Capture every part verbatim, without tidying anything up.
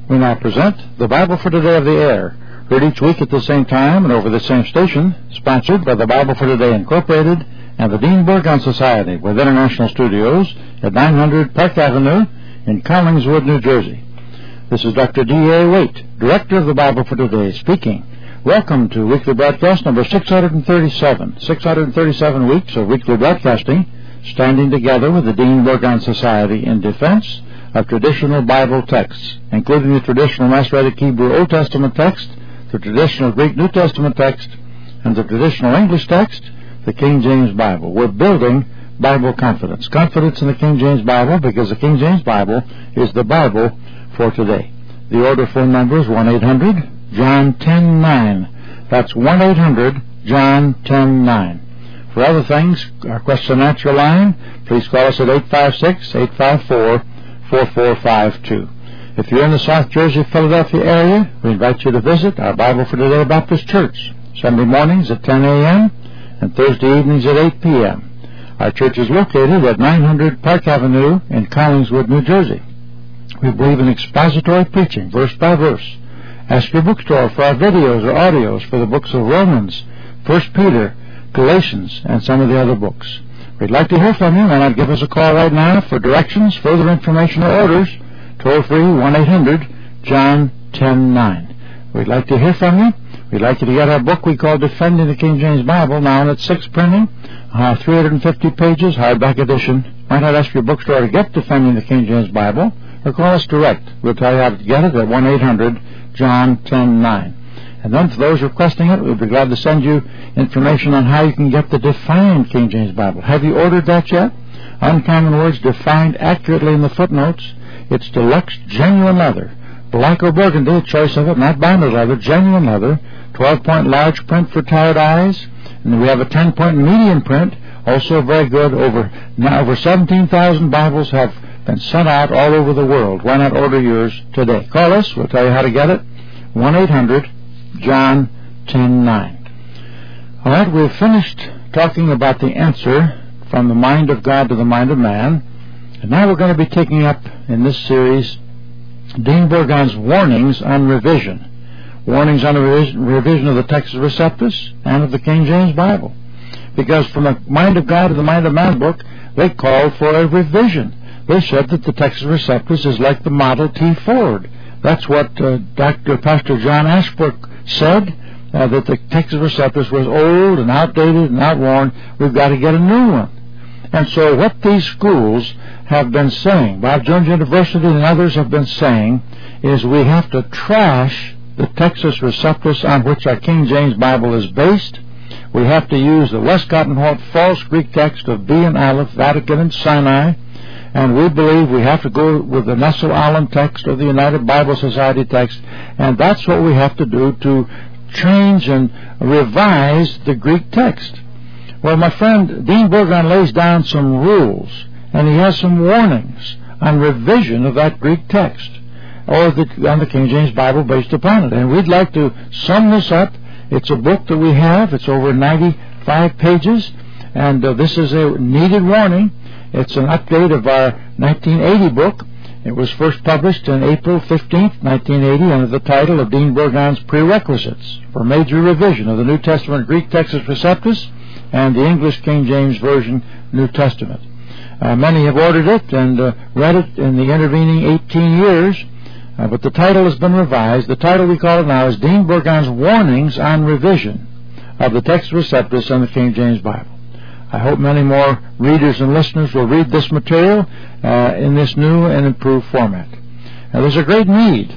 We now present the Bible for Today of the Air, heard each week at the same time and over the same station, sponsored by the Bible for Today Incorporated and the Dean Burgon Society with international studios at nine hundred Park Avenue in Collingswood, New Jersey. This is Doctor D A Waite, Director of the Bible for Today, speaking. Welcome to weekly broadcast number six hundred thirty-seven. six hundred thirty-seven weeks of weekly broadcasting, standing together with the Dean Burgon Society in defense of traditional Bible texts, including the traditional Masoretic Hebrew Old Testament text, the traditional Greek New Testament text, and the traditional English text, the King James Bible. We're building Bible confidence. Confidence in the King James Bible, because the King James Bible is the Bible for today. The order phone number is one eight hundred John ten nine. That's one eight hundred John ten nine. For other things, our question and answer line, please call us at eight five six, eight five four, four four five two. If you're in the South Jersey, Philadelphia area, we invite you to visit our Bible for Today Baptist Church, Sunday mornings at ten a.m. and Thursday evenings at eight p.m. Our church is located at nine hundred Park Avenue in Collingswood, New Jersey. We believe in expository preaching, verse by verse. Ask your bookstore for our videos or audios for the books of Romans, First Peter, Galatians, and some of the other books. We'd like to hear from you. Why not give us a call right now for directions, further information, or orders? Toll free one eight hundred John ten nine. We'd like to hear from you. We'd like you to get our book we call Defending the King James Bible, now in its sixth printing, uh, three hundred fifty pages, hardback edition. Why not ask your bookstore to get Defending the King James Bible, or call us direct. We'll tell you how to get it at one eight hundred John ten nine. And then for those requesting it, we'd be glad to send you information on how you can get the Defined King James Bible. Have you ordered that yet? Uncommon words defined accurately in the footnotes. It's deluxe genuine leather, black or burgundy, choice of it, not bonded leather, genuine leather, twelve-point large print for tired eyes, and we have a ten-point medium print, also very good. Over now, over seventeen thousand Bibles have been sent out all over the world. Why not order yours today? Call us. We'll tell you how to get it. one eight hundred John ten nine. All right, we've finished talking about the answer from the mind of God to the mind of man, and now we're going to be taking up in this series Dean Burgon's warnings on revision. Warnings on the revision, revision of the Textus Receptus and of the King James Bible. Because from the mind of God to the mind of man book, they called for a revision. They said that the Textus Receptus is like the Model T Ford. That's what uh, Doctor Pastor John Ashbrook said, uh, that the Textus Receptus was old and outdated and outworn. We've got to get a new one. And so what these schools have been saying, Bob Jones University and others have been saying, is we have to trash the Textus Receptus on which our King James Bible is based. We have to use the Westcott and Hort false Greek text of B and Aleph, Vatican and Sinai, and we believe we have to go with the Nestle Aland text or the United Bible Society text, and that's what we have to do to change and revise the Greek text. Well, my friend, Dean Burgon lays down some rules, and he has some warnings on revision of that Greek text, or the, on the King James Bible based upon it. And we'd like to sum this up. It's a book that we have. It's over ninety-five pages, and uh, this is a needed warning. It's an update of our nineteen eighty book. It was first published on April fifteenth, nineteen eighty, under the title of Dean Burgon's Prerequisites for Major Revision of the New Testament Greek Textus Receptus and the English King James Version New Testament. Uh, many have ordered it and uh, read it in the intervening eighteen years, uh, but the title has been revised. The title we call it now is Dean Burgon's Warnings on Revision of the Textus Receptus and the King James Bible. I hope many more readers and listeners will read this material uh, in this new and improved format. Now, there's a great need.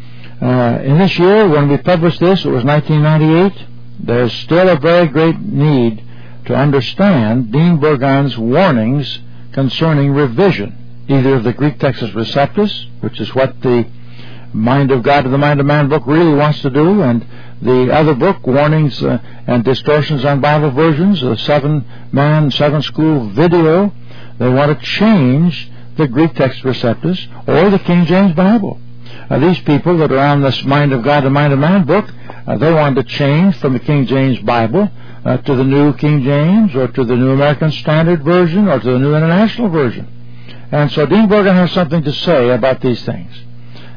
Uh, in this year, when we published this, it was nineteen ninety-eight, there's still a very great need to understand Dean Burgon's warnings concerning revision, either of the Greek Textus Receptus, which is what the Mind of God to the Mind of Man book really wants to do, and the other book, Warnings uh, and Distortions on Bible Versions, the seven-man, seven-school video. They want to change the Greek Textus Receptus or the King James Bible. Uh, these people that are on this Mind of God to Mind of Man book, uh, they want to change from the King James Bible uh, to the New King James, or to the New American Standard Version, or to the New International Version. And so Dean Burgon has something to say about these things.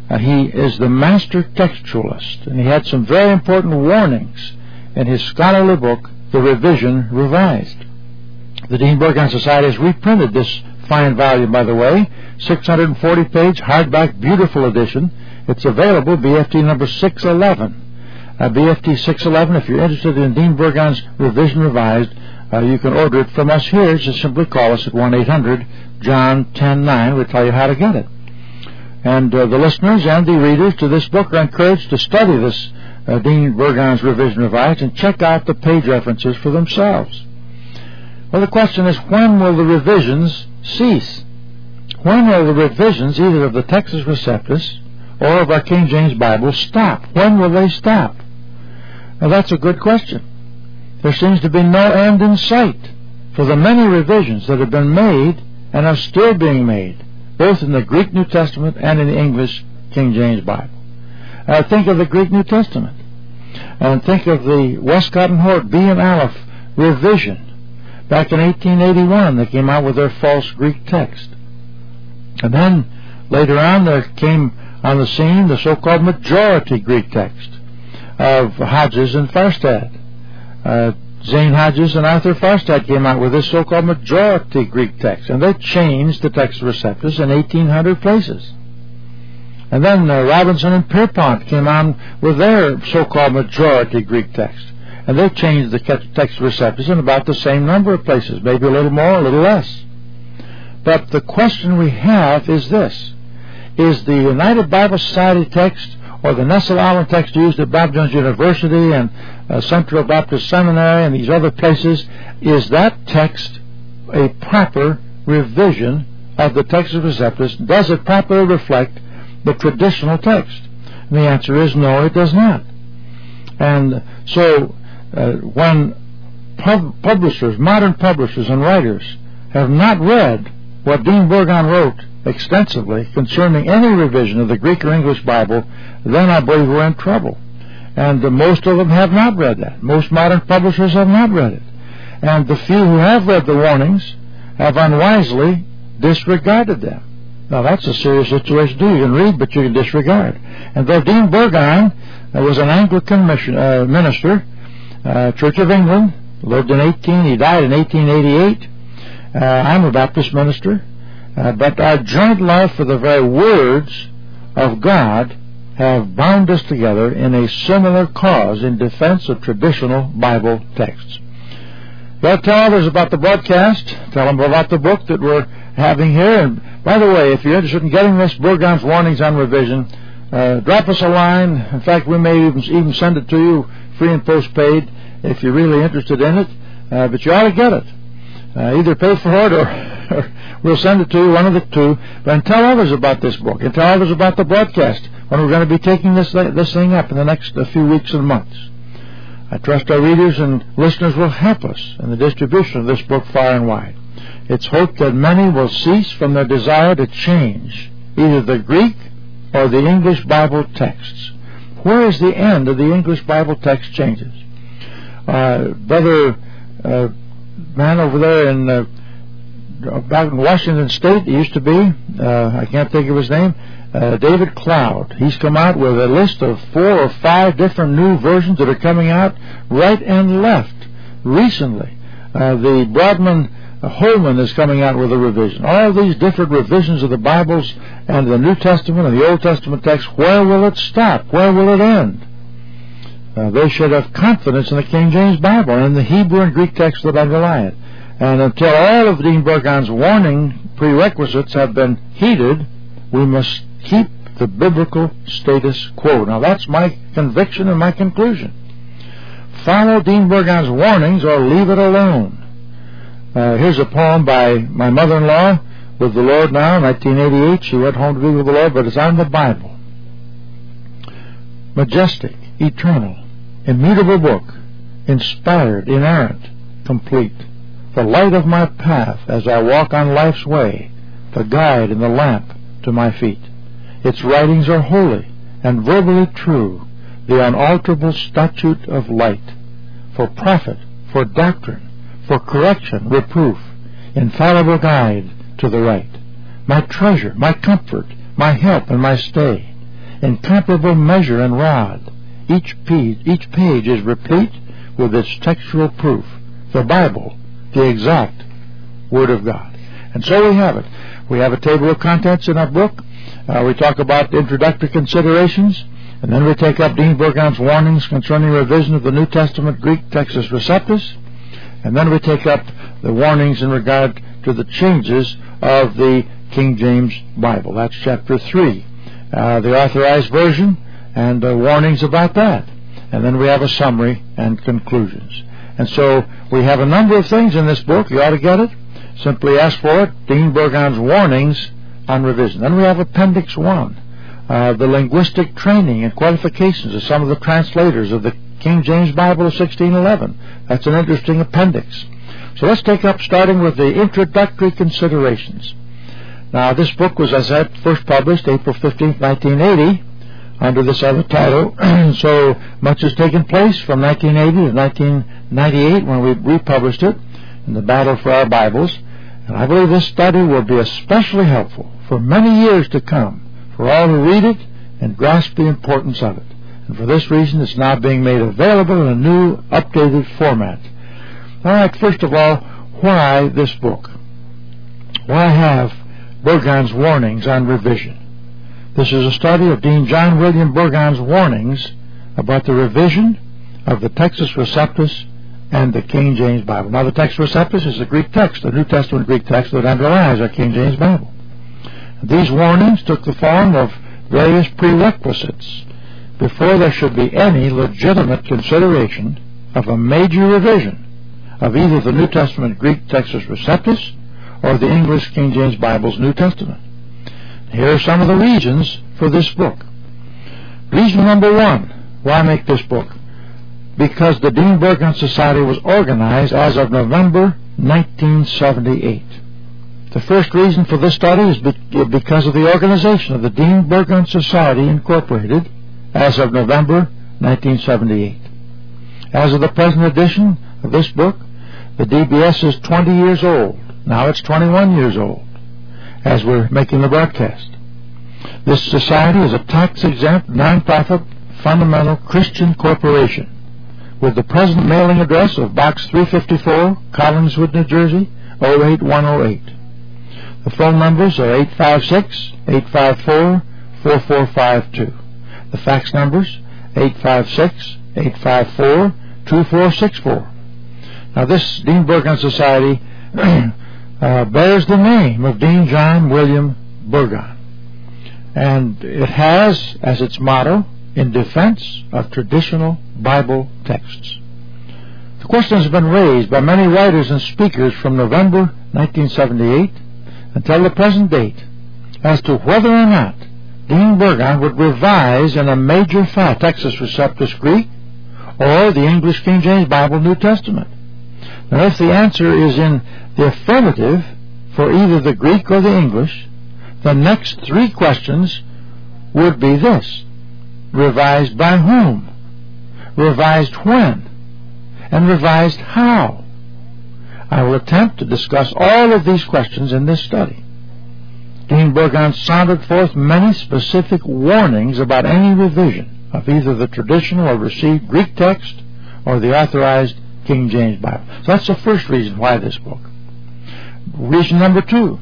Uh, he is the master textualist, and he had some very important warnings in his scholarly book, The Revision Revised. The Dean Burgon Society has reprinted this fine volume, by the way, six hundred forty page, hardback, beautiful edition. It's available, B F T number six eleven. Uh, B F T six eleven, if you're interested in Dean Burgon's Revision Revised, uh, you can order it from us here. Just simply call us at one eight hundred John ten nine. We'll tell you how to get it. And uh, the listeners and the readers to this book are encouraged to study this uh, Dean Burgon's Revision Revised and check out the page references for themselves. Well, the question is, when will the revisions cease? When will the revisions, either of the Textus Receptus or of our King James Bible, stop? When will they stop? Now, that's a good question. There seems to be no end in sight for the many revisions that have been made and are still being made, both in the Greek New Testament and in the English King James Bible. Uh, think of the Greek New Testament, and think of the Westcott and Hort B and Aleph revision. Back in eighteen eighty-one, they came out with their false Greek text. And then, later on, there came on the scene the so-called majority Greek text of Hodges and Farstad. Uh, Zane Hodges and Arthur Farstad came out with this so-called majority Greek text, and they changed the Textus Receptus in eighteen hundred places. And then uh, Robinson and Pierpont came on with their so-called majority Greek text, and they changed the Textus Receptus in about the same number of places, maybe a little more, a little less. But the question we have is this: is the United Bible Society text or the Nestle Aland text used at Bob Jones University and uh, Central Baptist Seminary and these other places, is that text a proper revision of the Textus Receptus? Does it properly reflect the traditional text? And the answer is no, it does not. And so uh, when pub- publishers, modern publishers and writers have not read what Dean Burgon wrote extensively concerning any revision of the Greek or English Bible, then I believe we're in trouble. And uh, most of them have not read that. Most modern publishers have not read it. And the few who have read the warnings have unwisely disregarded them. Now, that's a serious situation, too. You can read, but you can disregard. And though Dean Burgon uh, was an Anglican mission, uh, minister, uh, Church of England, lived in eighteen, he died in eighteen eighty-eight. Uh, I'm a Baptist minister. Uh, but our joint love for the very words of God have bound us together in a similar cause in defense of traditional Bible texts. Well, tell others about the broadcast. Tell them about the book that we're having here. And by the way, if you're interested in getting this, Burgon's Warnings on Revision, uh, drop us a line. In fact, we may even, even send it to you free and postpaid if you're really interested in it. Uh, but you ought to get it. Uh, either pay for it or, or we'll send it to you, one of the two. But tell others about this book and tell others about the broadcast when we're going to be taking this this thing up in the next uh, few weeks and months. I trust our readers and listeners will help us in the distribution of this book far and wide. It's hoped that many will cease from their desire to change either the Greek or the English Bible texts. Where is the end of the English Bible text changes? Uh, Brother uh, man over there in uh, back in Washington State, he used to be, uh, I can't think of his name, uh, David Cloud. He's come out with a list of four or five different new versions that are coming out right and left recently. Uh, the Broadman uh, Holman is coming out with a revision. All these different revisions of the Bibles and the New Testament and the Old Testament text, where will it stop? Where will it end? Uh, they should have confidence in the King James Bible and the Hebrew and Greek texts that underlie it. And until all of Dean Burgon's warning prerequisites have been heeded, we must keep the biblical status quo. Now, that's my conviction and my conclusion. Follow Dean Burgon's warnings or leave it alone. Uh, here's a poem by my mother-in-law with the Lord now, nineteen eighty-eight. She went home to be with the Lord, but it's on the Bible. Majestic, eternal, immutable book, inspired, inerrant, complete, the light of my path as I walk on life's way, the guide and the lamp to my feet. Its writings are holy and verbally true, the unalterable statute of light, for profit, for doctrine, for correction, reproof, infallible guide to the right, my treasure, my comfort, my help and my stay, incomparable measure and rod. Each page, each page is replete with its textual proof. The Bible, the exact Word of God. And so we have it. We have a table of contents in our book. Uh, we talk about introductory considerations, and then we take up Dean Burgon's warnings concerning revision of the New Testament Greek Textus Receptus, and then we take up the warnings in regard to the changes of the King James Bible. That's chapter three, uh, the Authorized Version, and uh, warnings about that. And then we have a summary and conclusions. And so we have a number of things in this book. You ought to get it. Simply ask for it. Dean Burgon's warnings on revision. Then we have Appendix one, uh, the linguistic training and qualifications of some of the translators of the King James Bible of sixteen eleven. That's an interesting appendix. So let's take up starting with the introductory considerations. Now, this book was, as I said, first published April fifteenth, nineteen eighty, under this other title. So much has taken place from nineteen eighty to nineteen ninety-eight when we republished it in the Battle for Our Bibles. And I believe this study will be especially helpful for many years to come for all who read it and grasp the importance of it. And for this reason, it's now being made available in a new, updated format. All right, first of all, why this book? Why have Burgon's warnings on revision? This is a study of Dean John William Burgon's warnings about the revision of the Textus Receptus and the King James Bible. Now, the Textus Receptus is the Greek text, the New Testament Greek text that underlies our King James Bible. These warnings took the form of various prerequisites before there should be any legitimate consideration of a major revision of either the New Testament Greek Textus Receptus or the English King James Bible's New Testament. Here are some of the reasons for this book. Reason number one, why make this book? Because the Dean Burgon Society was organized as of November nineteen seventy-eight. The first reason for this study is because of the organization of the Dean Burgon Society Incorporated as of November nineteen seventy-eight. As of the present edition of this book, the D B S is twenty years old. Now it's twenty-one years old as we're making the broadcast. This society is a tax-exempt, non-profit, fundamental Christian corporation with the present mailing address of Box three fifty-four, Collingswood, New Jersey, oh eight one oh eight. The phone numbers are eight five six, eight five four, four four five two. The fax numbers, eight five six, eight five four, two four six four. Now, this Dean Burgon Society uh, bears the name of Dean John William Burgon. And it has as its motto, in defense of traditional Bible texts. The question has been raised by many writers and speakers from November nineteen seventy-eight until the present date as to whether or not Dean Burgon would revise in a major fact Textus Receptus Greek or the English King James Bible New Testament. Now, if the answer is in the affirmative for either the Greek or the English, the next three questions would be this: revised by whom? Revised when? And revised how? I will attempt to discuss all of these questions in this study. Dean Burgon sounded forth many specific warnings about any revision of either the traditional or received Greek text or the authorized King James Bible. So that's the first reason why this book. Reason number two,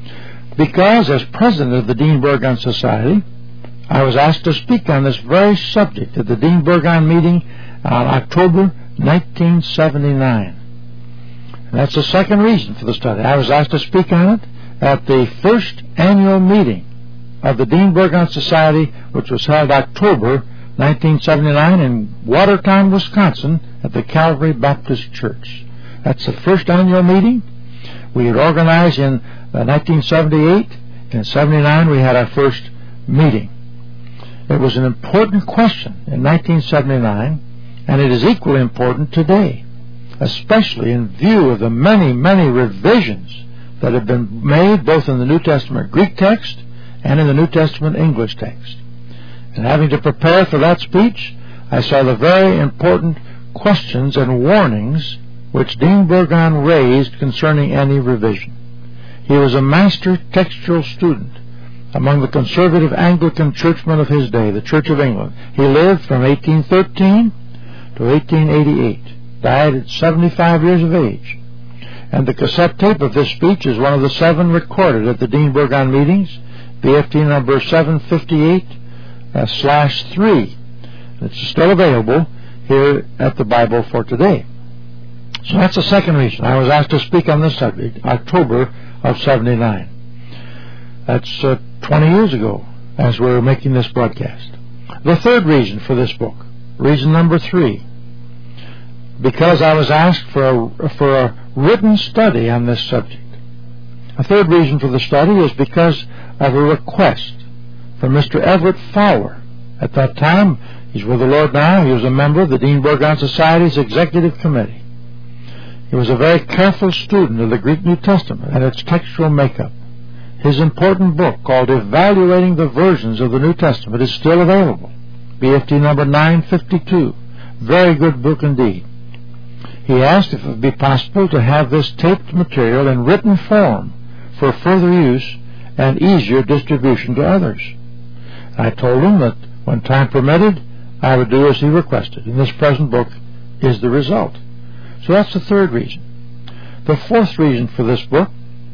because as president of the Dean Burgon Society, I was asked to speak on this very subject at the Dean Burgon meeting on October nineteen seventy-nine. And that's the second reason for the study. I was asked to speak on it at the first annual meeting of the Dean Burgon Society, which was held October nineteen seventy-nine in Watertown, Wisconsin, at the Calvary Baptist Church. That's the first annual meeting. We had organized in uh, nineteen seventy-eight. In seventy-nine, we had our first meeting. It was an important question in nineteen seventy-nine, and it is equally important today, especially in view of the many, many revisions that have been made both in the New Testament Greek text and in the New Testament English text. And having to prepare for that speech, I saw the very important questions and warnings which Dean Burgon raised concerning any revision. He was a master textual student among the conservative Anglican churchmen of his day, the Church of England. He lived from eighteen thirteen to eighteen eighty-eight, died at seventy-five years of age. And the cassette tape of this speech is one of the seven recorded at the Dean Burgon meetings, B F T number seven fifty-eight slash three. It's still available here at the Bible for Today. So that's the second reason I was asked to speak on this subject, October of seventy-nine. That's uh, twenty years ago as we were making this broadcast. The third reason for this book, reason number three, because I was asked for a, for a written study on this subject. A third reason for the study is because of a request from Mister Everett Fowler. At that time, he's with the Lord now. He was a member of the Dean Burgon Society's Executive Committee. He was a very careful student of the Greek New Testament and its textual makeup. His important book, called Evaluating the Versions of the New Testament, is still available. B F T number nine fifty-two. Very good book indeed. He asked if it would be possible to have this taped material in written form for further use and easier distribution to others. I told him that when time permitted, I would do as he requested, and this present book is the result. So that's the third reason. The fourth reason for this book,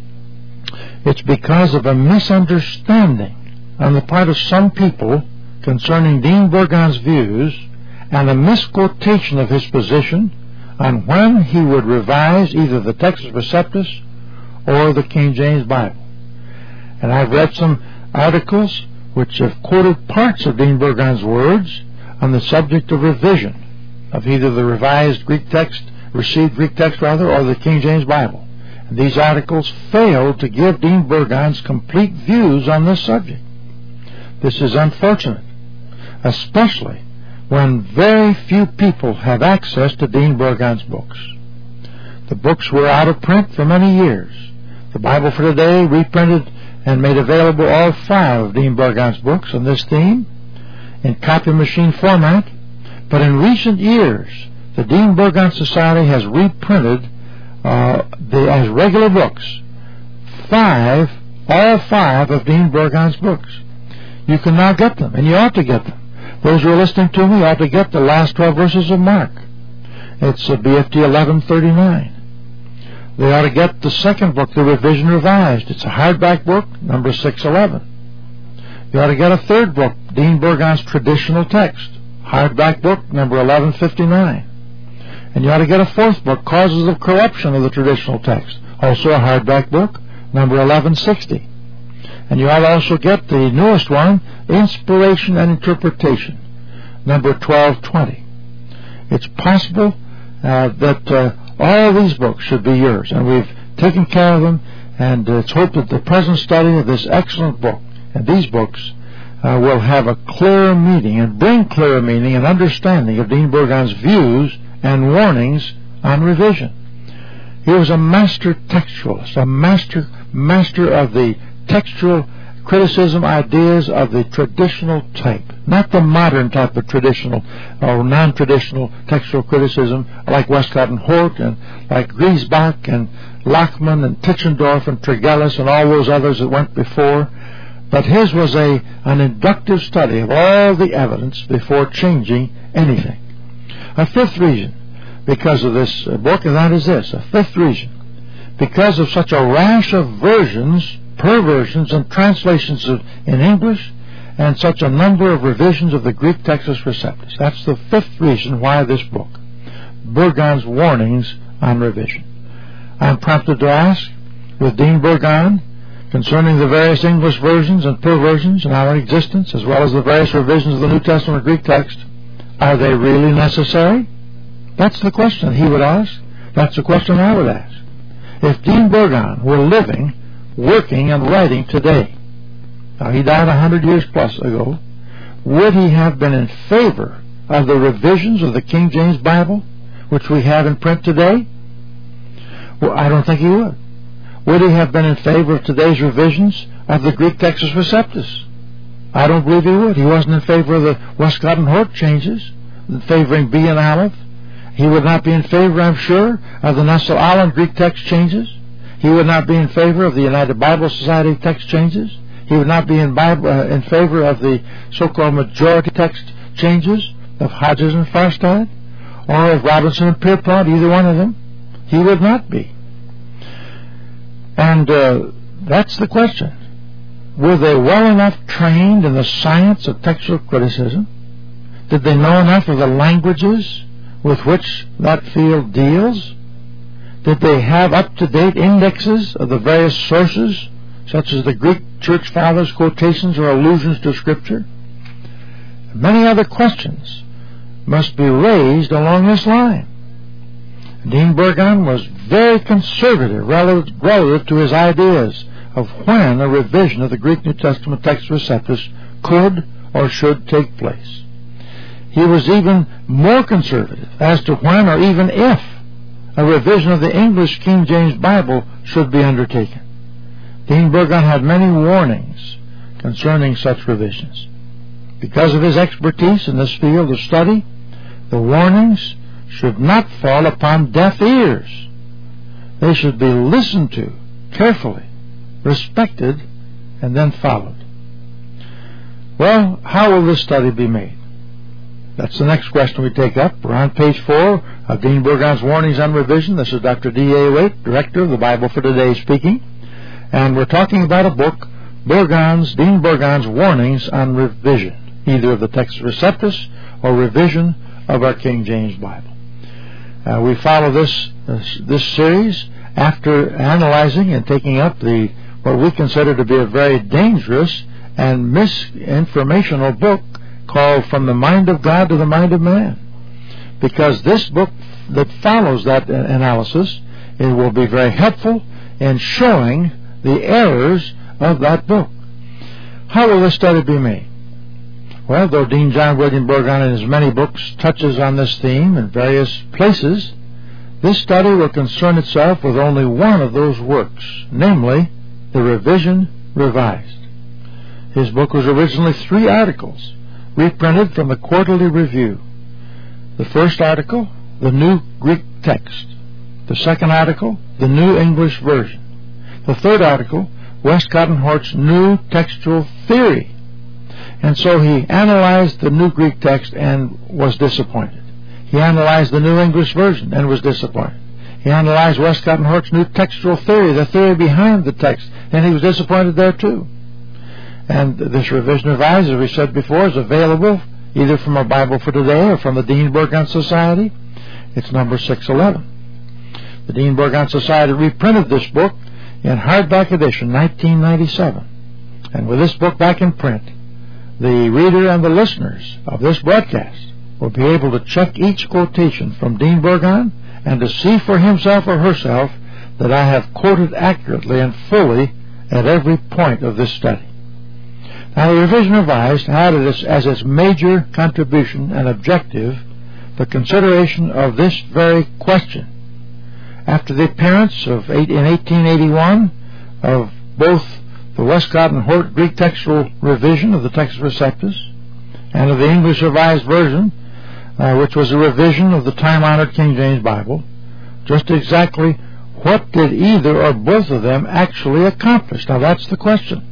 it's because of a misunderstanding on the part of some people concerning Dean Burgon's views and a misquotation of his position on when he would revise either the Textus Receptus or the King James Bible. And I've read some articles which have quoted parts of Dean Burgon's words on the subject of revision of either the revised Greek text, received Greek text rather, or the King James Bible. And these articles failed to give Dean Burgon's complete views on this subject. This is unfortunate, especially when very few people have access to Dean Burgon's books. The books were out of print for many years. The Bible for Today reprinted and made available all five of Dean Burgon's books on this theme in copy machine format, but in recent years the Dean Burgon Society has reprinted uh, the, as regular books five, all five of Dean Burgon's books. You can now get them, and you ought to get them. Those who are listening to me ought to get the last twelve verses of Mark. It's uh, B F T eleven thirty-nine. They ought to get the second book, the Revision Revised. It's a hardback book, number six eleven. You ought to get a third book, Dean Burgon's Traditional Text, hardback book, number eleven fifty-nine. And you ought to get a fourth book, Causes of Corruption of the Traditional Text, also a hardback book, number eleven sixty. And you ought to also get the newest one, Inspiration and Interpretation, number twelve twenty. It's possible uh, that uh, all these books should be yours, and we've taken care of them, and uh, it's hoped that the present study of this excellent book and these books uh, will have a clearer meaning and bring clearer meaning and understanding of Dean Burgon's views and warnings on revision. He was a master textualist, a master master of the textual criticism ideas of the traditional type, not the modern type of traditional or non-traditional textual criticism like Westcott and Hort and like Griesbach and Lachmann and Tischendorf and Tregelles and all those others that went before. But his was a an inductive study of all the evidence before changing anything. A fifth reason because of this book, and that is this, a fifth reason, because of such a rash of versions, perversions, and translations of, in English, and such a number of revisions of the Greek Textus Receptus. That's the fifth reason why this book, Burgon's Warnings on Revision. I'm prompted to ask, with Dean Burgon, concerning the various English versions and perversions in our existence, as well as the various revisions of the New Testament Greek text, are they really necessary? That's the question he would ask. That's the question I would ask. If Dean Burgon were living, working, and writing today, now he died a hundred years plus ago, would he have been in favor of the revisions of the King James Bible, which we have in print today? Well, I don't think he would. Would he have been in favor of today's revisions of the Greek Textus Receptus? I don't believe he would. He wasn't in favor of the Westcott and Hort changes, favoring B and Aleph. He would not be in favor, I'm sure, of the Nassau-Allen Greek text changes. He would not be in favor of the United Bible Society text changes. He would not be in, Bible, uh, in favor of the so-called majority text changes of Hodges and Farstad, or of Robinson and Pierpont, either one of them. He would not be. And uh, that's the question. Were they well enough trained in the science of textual criticism? Did they know enough of the languages with which that field deals? Did they have up-to-date indexes of the various sources, such as the Greek Church Fathers' quotations or allusions to Scripture? Many other questions must be raised along this line. Dean Burgon was very conservative relative, relative to his ideas of when a revision of the Greek New Testament Textus Receptus could or should take place. He was even more conservative as to when or even if a revision of the English King James Bible should be undertaken. Dean Burgon had many warnings concerning such revisions. Because of his expertise in this field of study, the warnings should not fall upon deaf ears. They should be listened to carefully, respected, and then followed. Well, how will this study be made? That's the next question we take up. We're on page four of Dean Burgon's Warnings on Revision. This is Doctor D A Waite, Director of the Bible for Today, speaking. And we're talking about a book, Burgon's, Dean Burgon's Warnings on Revision, either of the Textus Receptus or revision of our King James Bible. Uh, we follow this, this this series after analyzing and taking up the what we consider to be a very dangerous and misinformational book called From the Mind of God to the Mind of Man. Because this book that follows that analysis, it will be very helpful in showing the errors of that book. How will this study be made? Well, though Dean John William Burgon in his many books touches on this theme in various places, this study will concern itself with only one of those works, namely, the Revision Revised. His book was originally three articles, reprinted from the Quarterly Review. The first article, the New Greek Text. The second article, the New English Version. The third article, Westcott and Hort's New Textual Theory. And so he analyzed the New Greek Text and was disappointed. He analyzed the New English Version and was disappointed. He analyzed Westcott and Hort's New Textual Theory, the theory behind the text, and he was disappointed there too. And this Revision Revised, as we said before, is available either from our Bible for Today or from the Dean Burgon Society. It's number six eleven. The Dean Burgon Society reprinted this book in hardback edition, nineteen ninety-seven. And with this book back in print, the reader and the listeners of this broadcast will be able to check each quotation from Dean Burgon and to see for himself or herself that I have quoted accurately and fully at every point of this study. Now, the Revision Revised had as, as its major contribution and objective the consideration of this very question. After the appearance of eight, in eighteen eighty-one of both the Westcott and Hort Greek textual revision of the Textus Receptus and of the English Revised Version, uh, which was a revision of the time-honored King James Bible, just exactly what did either or both of them actually accomplish? Now, that's the question.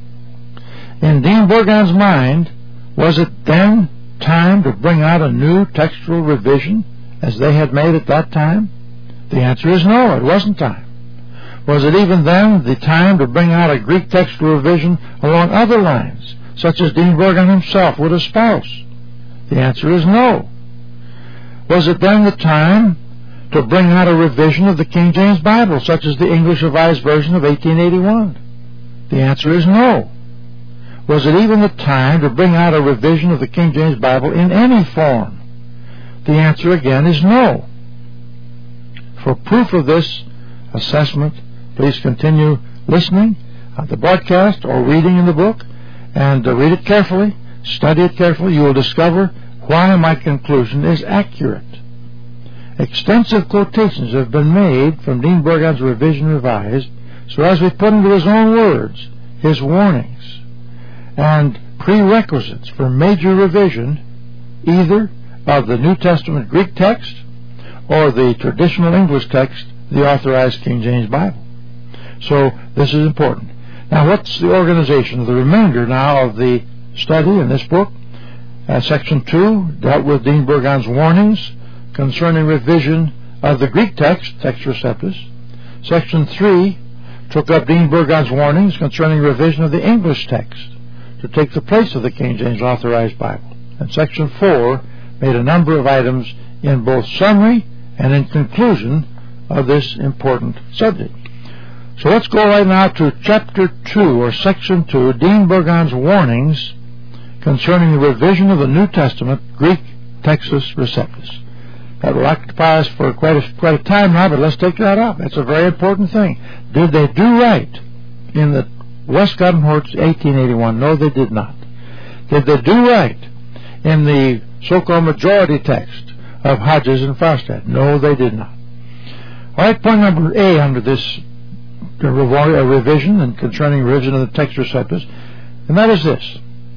In Dean Burgon's mind, was it then time to bring out a new textual revision as they had made at that time? The answer is no, it wasn't time. Was it even then the time to bring out a Greek textual revision along other lines, such as Dean Burgon himself would espouse? The answer is no. Was it then the time to bring out a revision of the King James Bible, such as the English Revised Version of eighteen eighty-one? The answer is no. Was it even the time to bring out a revision of the King James Bible in any form? The answer again is no. For proof of this assessment, please continue listening at the broadcast or reading in the book, and uh, read it carefully, study it carefully. You will discover why my conclusion is accurate. Extensive quotations have been made from Dean Burgon's Revision Revised, so as we put into his own words his warnings and prerequisites for major revision, either of the New Testament Greek text or the traditional English text, the Authorized King James Bible. So this is important. Now, what's the organization of the remainder now of the study in this book? Uh, section two dealt with Dean Burgon's warnings concerning revision of the Greek text, Textus Receptus. Section three took up Dean Burgon's warnings concerning revision of the English text to take the place of the King James Authorized Bible. And Section four made a number of items in both summary and in conclusion of this important subject. So let's go right now to Chapter two, or Section two, Dean Burgon's warnings concerning the revision of the New Testament, Greek Textus Receptus. That will occupy us for quite a, quite a time now, but let's take that up. That's a very important thing. Did they do right in the Westcott and Hort eighteen eighty-one? No, they did not. Did they do right in the so-called majority text of Hodges and Faustad? No, they did not. All right, point number A under this uh, revision and concerning revision of the Textus Receptus, and that is this.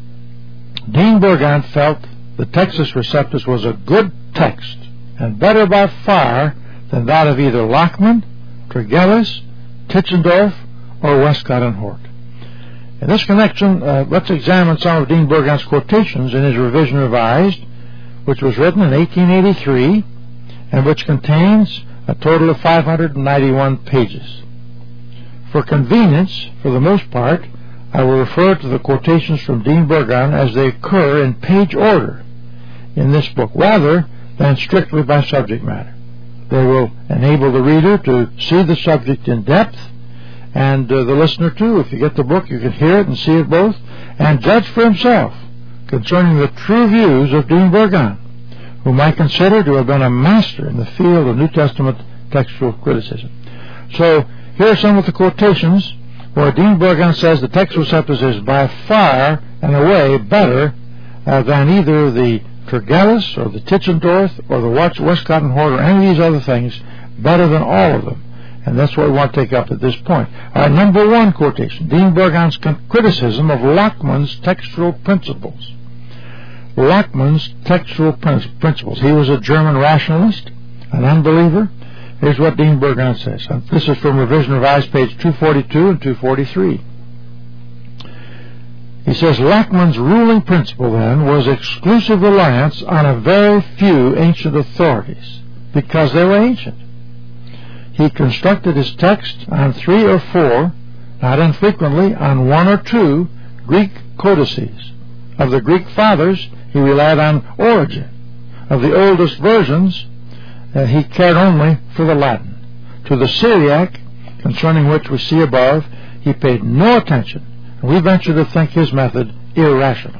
Dean Burgon felt the Textus Receptus was a good text, and better by far than that of either Lockman, Tregelles, Titzendorf, or Westcott and Hort. In this connection, uh, let's examine some of Dean Burgon's quotations in his Revision Revised, which was written in eighteen eighty-three, and which contains a total of five hundred ninety-one pages. For convenience, for the most part, I will refer to the quotations from Dean Burgon as they occur in page order in this book, rather than strictly by subject matter. They will enable the reader to see the subject in depth, and uh, the listener too. If you get the book, you can hear it and see it both, and judge for himself concerning the true views of Dean Burgon, whom I consider to have been a master in the field of New Testament textual criticism. So here are some of the quotations where Dean Burgon says the Textus Receptus is by far and away better uh, than either the Tregelles or the Titzendorf or the Westcott and Hort or any of these other things, better than all of them. And that's what we want to take up at this point. Our number one quotation, Dean Burgon's criticism of Lockman's textual principles. Lockman's textual principles. He was a German rationalist, an unbeliever. Here's what Dean Burgon says. This is from Revision Revised, page two forty-two and two forty-three. He says, Lockman's ruling principle, then, was exclusive reliance on a very few ancient authorities, because they were ancient. He constructed his text on three or four, not infrequently on one or two, Greek codices. Of the Greek fathers, he relied on Origen. Of the oldest versions, uh, he cared only for the Latin. To the Syriac, concerning which we see above, he paid no attention, and we venture to think his method irrational.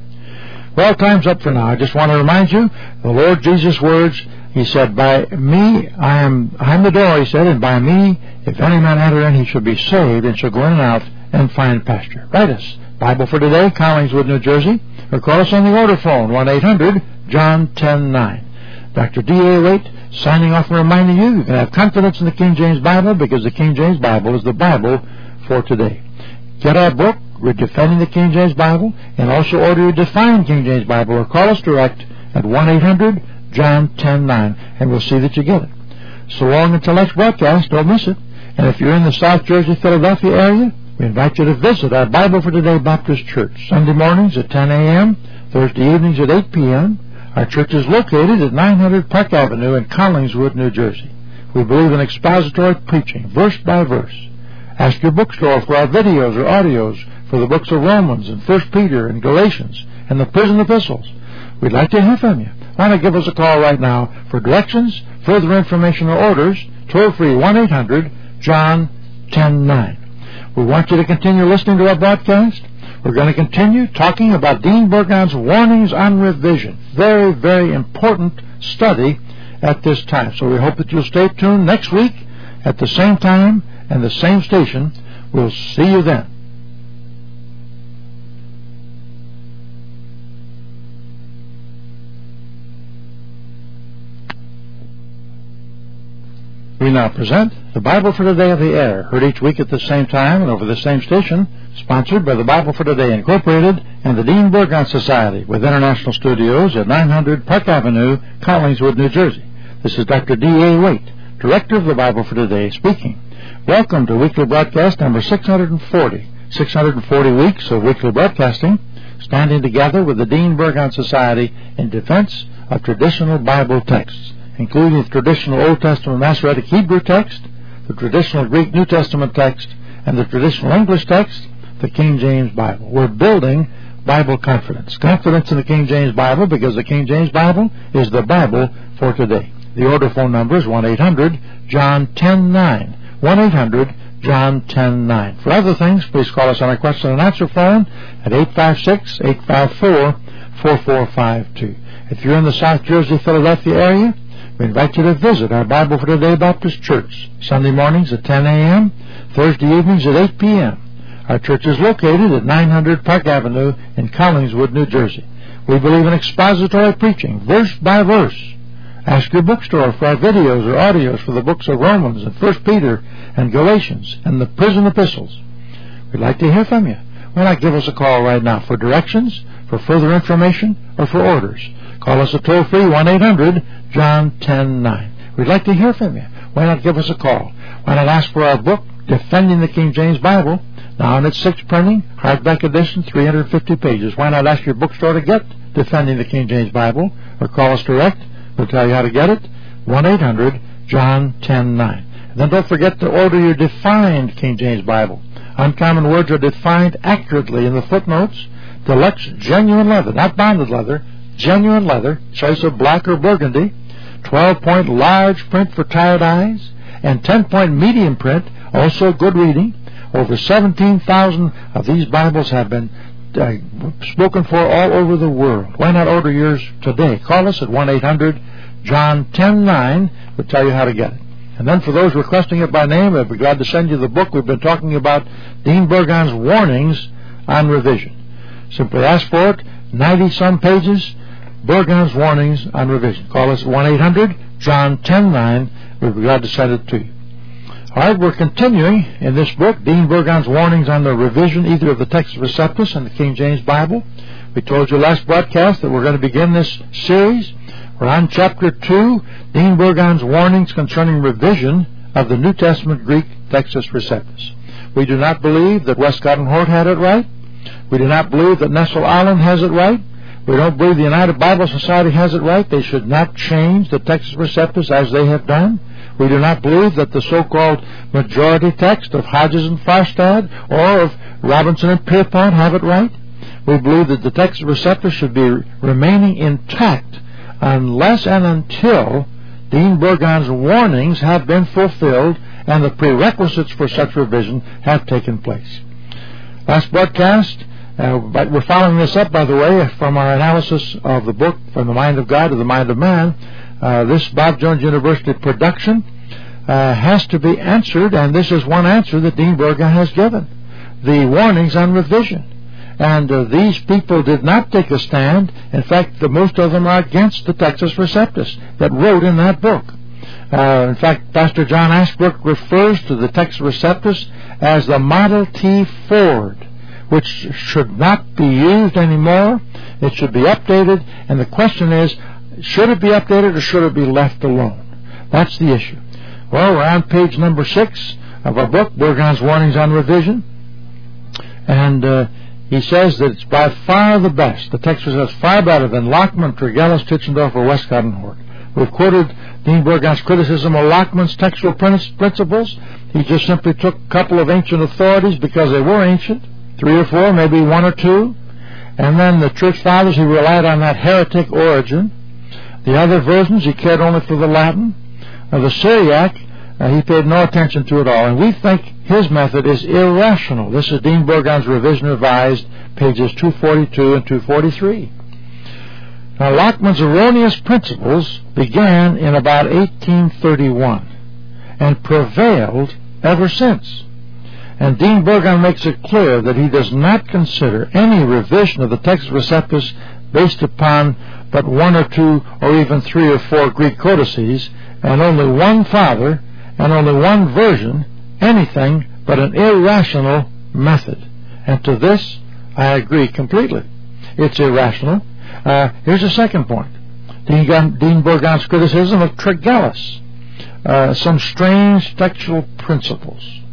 Well, time's up for now. I just want to remind you, the Lord Jesus' words, he said, by me, I am I am the door, he said, and by me, if any man enter in, he shall be saved, and shall go in and out and find pasture. Write us, Bible for Today, Collingswood, New Jersey, or call us on the order phone, one eight hundred John ten nine. Doctor D A Waite, signing off and reminding you, you can have confidence in the King James Bible, because the King James Bible is the Bible for today. Get our book, We're Defending the King James Bible, and also order your Define King James Bible, or call us direct at one eight hundred John ten nine, and we'll see that you get it. So long until next broadcast, don't miss it. And if you're in the South Jersey, Philadelphia area, we invite you to visit our Bible for Today Baptist Church, Sunday mornings at ten a.m., Thursday evenings at eight p.m. Our church is located at nine hundred Park Avenue in Collingswood, New Jersey. We believe in expository preaching, verse by verse. Ask your bookstore for our videos or audios for the books of Romans and First Peter and Galatians and the prison epistles. We'd like to hear from you. Why not give us a call right now for directions, further information, or orders, toll free one eight hundred John ten nine. We want you to continue listening to our broadcast. We're going to continue talking about Dean Burgon's warnings on revision. Very, very important study at this time. So we hope that you'll stay tuned next week at the same time and the same station. We'll see you then. We now present the Bible for Today of the Air, heard each week at the same time and over the same station, sponsored by the Bible for Today Incorporated and the Dean Burgon Society, with international studios at nine hundred Park Avenue, Collingswood, New Jersey. This is Doctor D A Waite, Director of the Bible for Today, speaking. Welcome to weekly broadcast number six hundred forty six hundred forty weeks of weekly broadcasting, standing together with the Dean Burgon Society in defense of traditional Bible texts, including the traditional Old Testament Masoretic Hebrew text, the traditional Greek New Testament text, and the traditional English text, the King James Bible. We're building Bible confidence. Confidence in the King James Bible, because the King James Bible is the Bible for today. The order phone number is one eight hundred John ten nine. one eight hundred John ten nine. For other things, please call us on our question and answer phone at eight five six, eight five four, four four five two. If you're in the South Jersey, Philadelphia area, we invite you to visit our Bible for Today Baptist Church, Sunday mornings at ten a.m., Thursday evenings at eight p.m. Our church is located at nine hundred Park Avenue in Collingswood, New Jersey. We believe in expository preaching, verse by verse. Ask your bookstore for our videos or audios for the books of Romans and First Peter and Galatians and the prison epistles. We'd like to hear from you. Why not give us a call right now for directions, for further information, or for orders? Call us at toll-free one eight hundred John ten nine. We'd like to hear from you. Why not give us a call? Why not ask for our book, Defending the King James Bible, now in its sixth printing, hardback edition, three hundred fifty pages. Why not ask your bookstore to get Defending the King James Bible, or call us direct? We'll tell you how to get it, one eight hundred John ten nine. And then don't forget to order your defined King James Bible. Uncommon words are defined accurately in the footnotes. Deluxe genuine leather, not bonded leather, genuine leather, choice of black or burgundy, twelve-point large print for tired eyes, and ten-point medium print, also good reading. Over seventeen thousand of these Bibles have been uh, spoken for all over the world. Why not order yours today? Call us at one eight hundred John ten nine. We'll tell you how to get it. And then for those requesting it by name, I'd be glad to send you the book we've been talking about, Dean Burgon's Warnings on Revision. Simply ask for it, ninety-some pages, Burgon's Warnings on Revision. Call us at one eight hundred John ten nine. We'd be glad to send it to you. All right, we're continuing in this book, Dean Burgon's Warnings on the Revision, either of the Textus Receptus and the King James Bible. We told you last broadcast that we're going to begin this series. We're on chapter two, Dean Burgon's Warnings concerning revision of the New Testament Greek Textus Receptus. We do not believe that Westcott and Hort had it right. We do not believe that Nestle-Aland has it right. We don't believe the United Bible Society has it right. They should not change the Textus Receptus as they have done. We do not believe that the so-called majority text of Hodges and Farstad or of Robinson and Pierpont have it right. We believe that the Textus Receptus should be remaining intact unless and until Dean Burgon's warnings have been fulfilled and the prerequisites for such revision have taken place. Last broadcast, uh, but we're following this up, by the way, from our analysis of the book From the Mind of God to the Mind of Man. Uh, this Bob Jones University production uh, has to be answered, and this is one answer that Dean Burgon has given. The warnings on revision. And uh, these people did not take a stand. In fact, the, most of them are against the Textus Receptus that wrote in that book. Uh, in fact, Pastor John Ashbrook refers to the Textus Receptus as the Model T Ford, which should not be used anymore. It should be updated, and the question is, should it be updated or should it be left alone? That's the issue. Well, we're on page number six of our book, Burgon's Warnings on Revision. And uh, he says that it's by far the best. The text says far better than Lockman, Tregelles, Titzendorf, or Westcott and Hort. We've quoted Dean Burgon's criticism of Lockman's textual principles. He just simply took a couple of ancient authorities because they were ancient, three or four, maybe one or two. And then the church fathers, he relied on that heretic origin. The other versions, he cared only for the Latin. Uh, the Syriac, uh, he paid no attention to at all. And we think his method is irrational. This is Dean Burgon's Revision Revised, pages two forty-two and two forty-three. Now, Lockman's erroneous principles began in about eighteen thirty-one and prevailed ever since. And Dean Burgon makes it clear that he does not consider any revision of the Textus Receptus based upon but one or two or even three or four Greek codices and only one father and only one version anything but an irrational method. And to this, I agree completely. It's irrational. Uh, here's a second point. Dean, Dean Burgon's criticism of Tregelles. Uh, some strange textual principles.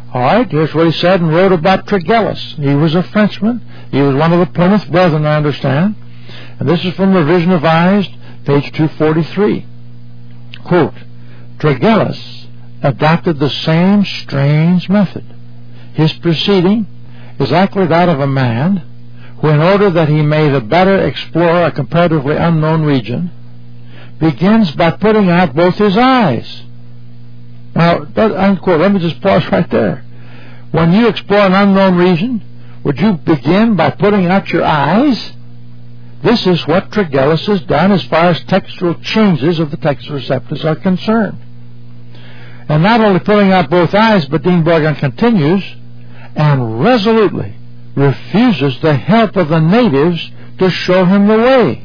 All right, here's what he said and wrote about Tregelles. He was a Frenchman. He was one of the Plymouth Brethren, I understand. And this is from Revision Revised, page two forty-three. Quote, Tregelles adopted the same strange method. His proceeding is actually that of a man who, in order that he may the better explore a comparatively unknown region, begins by putting out both his eyes. Now, that, unquote, let me just pause right there. When you explore an unknown region, would you begin by putting out your eyes? This is what Tregelles has done as far as textual changes of the text receptors are concerned. And not only putting out both eyes, but Dean Borgon continues and resolutely refuses the help of the natives to show him the way.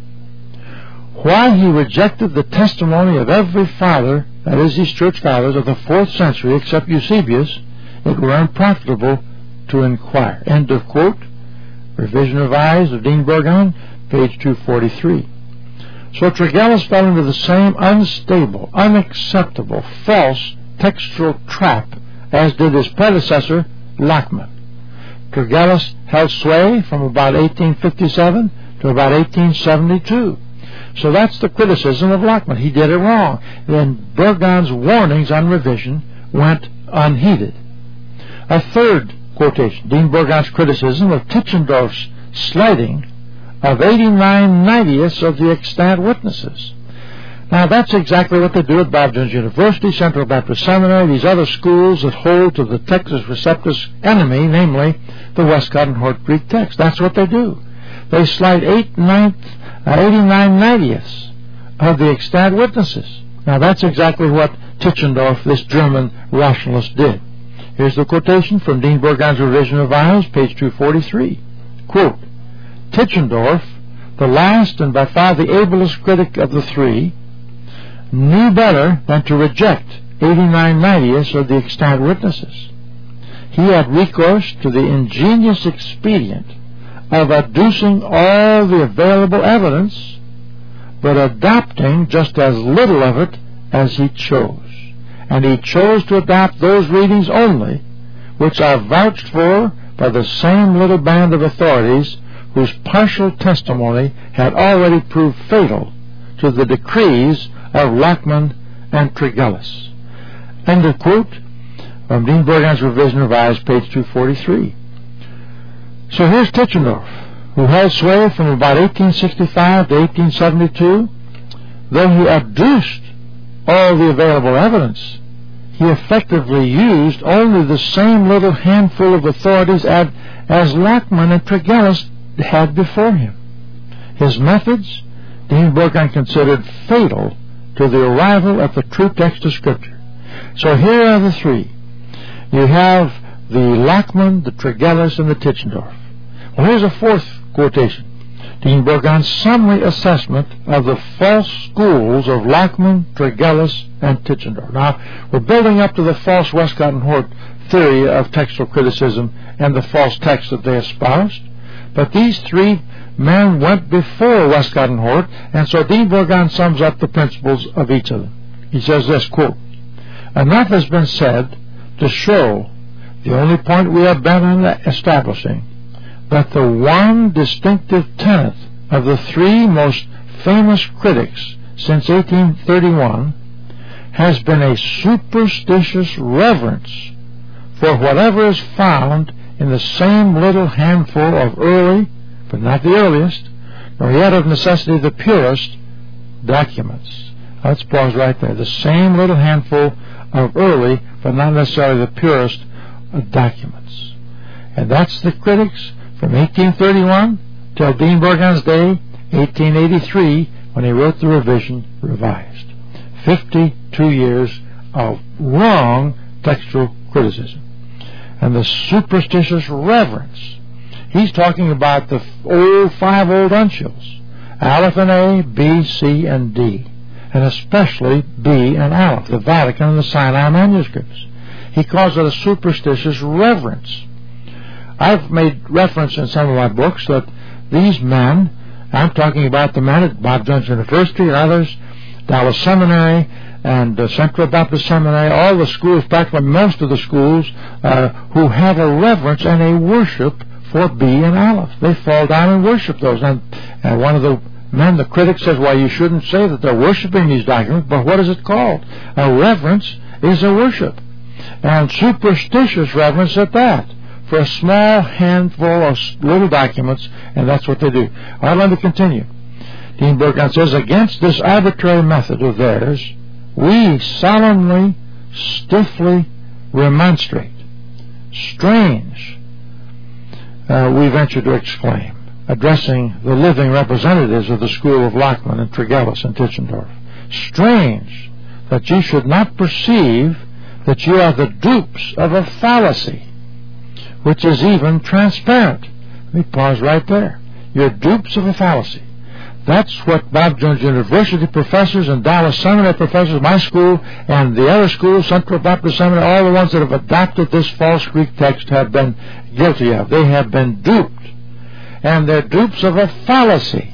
Why he rejected the testimony of every father, that is, these church fathers of the fourth century, except Eusebius, it were unprofitable to inquire. End of quote. Revision Revised of Dean Borgon, page two forty-three. So Tregelles fell into the same unstable, unacceptable, false textual trap as did his predecessor, Lachmann. Tregelles held sway from about eighteen fifty-seven to about eighteen seventy-two. So that's the criticism of Lachmann. He did it wrong. Then Borgon's warnings on revision went unheeded. A third quotation, Dean Borgon's criticism of Tischendorf's slighting of eighty-nine ninetieths of the extant witnesses. Now, that's exactly what they do at Bob Jones University, Central Baptist Seminary, these other schools that hold to the Textus Receptus enemy, namely the Westcott and Hort Greek text. That's what they do. They slight eight ninth, uh, eighty-nine ninetieths of the extant witnesses. Now, that's exactly what Tischendorf, this German rationalist, did. Here's the quotation from Dean Borgon's Revision Revised, page two forty-three. Quote, Tischendorf, the last and by far the ablest critic of the three, knew better than to reject eighty-nine ninetieths of the extant witnesses. He had recourse to the ingenious expedient of adducing all the available evidence, but adopting just as little of it as he chose. And he chose to adopt those readings only which are vouched for by the same little band of authorities whose partial testimony had already proved fatal to the decrees of Lachmann and Tregelles. End of quote from Dean Borgon's Revision Revised, page two forty-three. So here's Tischendorf, who held sway from about eighteen sixty-five to eighteen seventy-two. Though he adduced all the available evidence, he effectively used only the same little handful of authorities as, as Lachmann and Tregelles had before him. His methods, Dean Borgon considered fatal to the arrival at the true text of Scripture. So here are the three. You have the Lachmann, the Tregelles, and the Tischendorf. Well, here's a fourth quotation. Dean Borgon's summary assessment of the false schools of Lachmann, Tregelles, and Tischendorf. Now, we're building up to the false Westcott and Hort theory of textual criticism and the false text that they espoused. But these three men went before Westcott and Hort, and so Dean Borgon sums up the principles of each of them. He says this, quote, enough has been said to show the only point we have been on establishing, that the one distinctive tenet of the three most famous critics since eighteen thirty-one has been a superstitious reverence for whatever is found in the same little handful of early, but not the earliest, nor yet of necessity the purest, documents. Let's pause right there. The same little handful of early, but not necessarily the purest, of documents. And that's the critics from eighteen thirty-one till Dean Borgon's day, eighteen eighty-three, when he wrote the Revision Revised. fifty-two years of wrong textual criticism. And the superstitious reverence. He's talking about the old five old uncials, Aleph and A, B, C, and D, and especially B and Aleph, the Vatican and the Sinai manuscripts. He calls it a superstitious reverence. I've made reference in some of my books that these men, I'm talking about the men at Bob Jones University and others, Dallas Seminary, and uh, Central Baptist Seminary, all the schools, practically most of the schools, uh, who have a reverence and a worship for B and Aleph. They fall down and worship those. And, and one of the men, the critic, says, well, you shouldn't say that they're worshiping these documents, but what is it called? A reverence is a worship. And superstitious reverence at that, for a small handful of little documents, and that's what they do. All right, let me continue. Dean Burgon says, against this arbitrary method of theirs, we solemnly, stiffly remonstrate. Strange, uh, we venture to exclaim, addressing the living representatives of the school of Lockman and Tregelles and Tischendorf. Strange that you should not perceive that you are the dupes of a fallacy, which is even transparent. Let me pause right there. You're dupes of a fallacy. That's what Bob Jones University professors and Dallas Seminary professors, my school, and the other schools, Central Baptist Seminary, all the ones that have adopted this false Greek text have been guilty of. They have been duped. And they're dupes of a fallacy.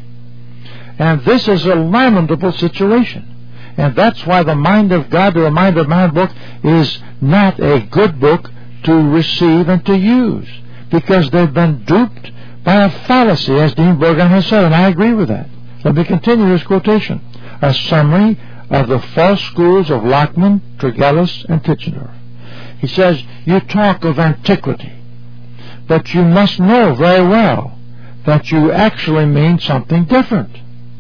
And this is a lamentable situation. And that's why the Mind of God to the Mind of Man book is not a good book to receive and to use, because they've been duped by a fallacy, as Dean Burgon has said, and I agree with that. Let me continue his quotation. A summary of the false schools of Lockman, Tregelles, and Tischendorf. He says, you talk of antiquity, but you must know very well that you actually mean something different.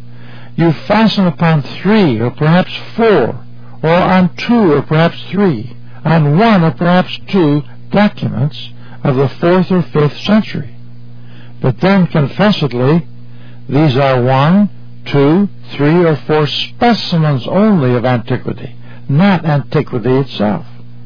You fasten upon three or perhaps four, or on two or perhaps three, on one or perhaps two documents of the fourth or fifth century. But then, confessedly, these are one, two, three, or four specimens only of antiquity, not antiquity itself.